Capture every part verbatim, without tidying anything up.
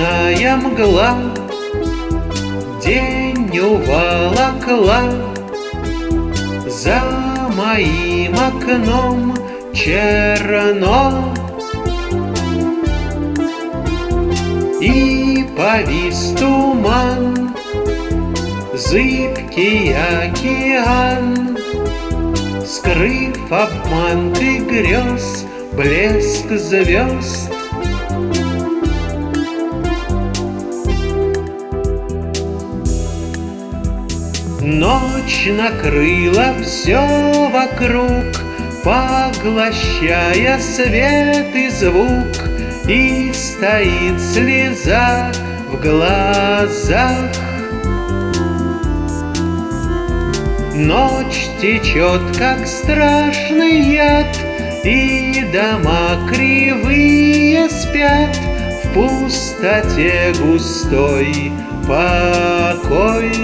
Ночная мгла день уволокла, за моим окном черно, и повис туман, зыбкий океан, скрыв обманкой грез блеск звезд. Ночь накрыла все вокруг, поглощая свет и звук, и стоит слеза в глазах. Ночь течет, как страшный яд, и дома кривые спят, в пустоте густой покой.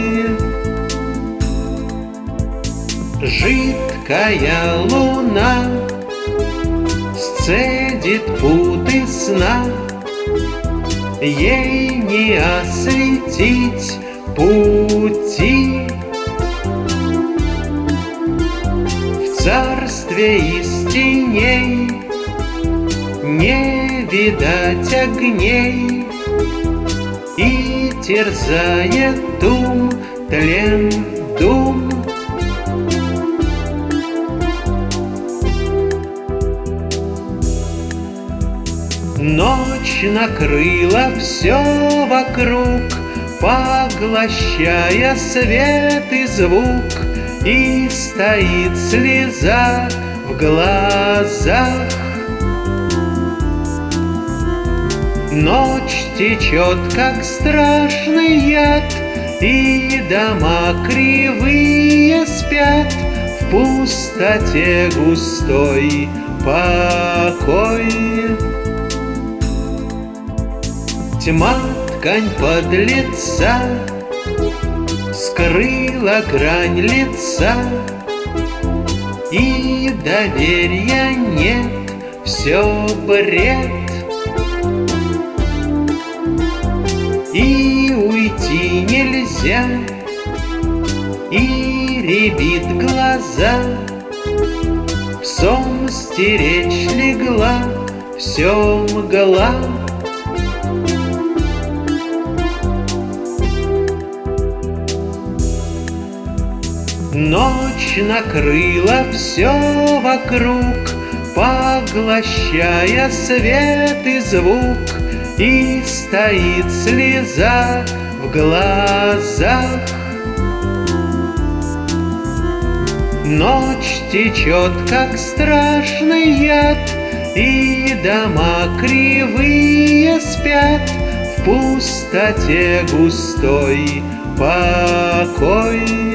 Жидкая луна сцедит путы сна, ей не осветить пути. В царстве из теней не видать огней, и терзает ум тлен дум. Ночь накрыла все вокруг, поглощая свет и звук, и стоит слеза в глазах. Ночь течет, как страшный яд, и дома кривые спят, в пустоте густой покой. Тьма ткань подлеца скрыла грань лица, и доверия нет, все бред. И уйти нельзя, и рябит глаза, в сон стеречь легла все мгла. Ночь накрыла все вокруг, поглощая свет и звук, и стоит слеза в глазах. Ночь течет, как страшный яд, и дома кривые спят, в пустоте густой покой.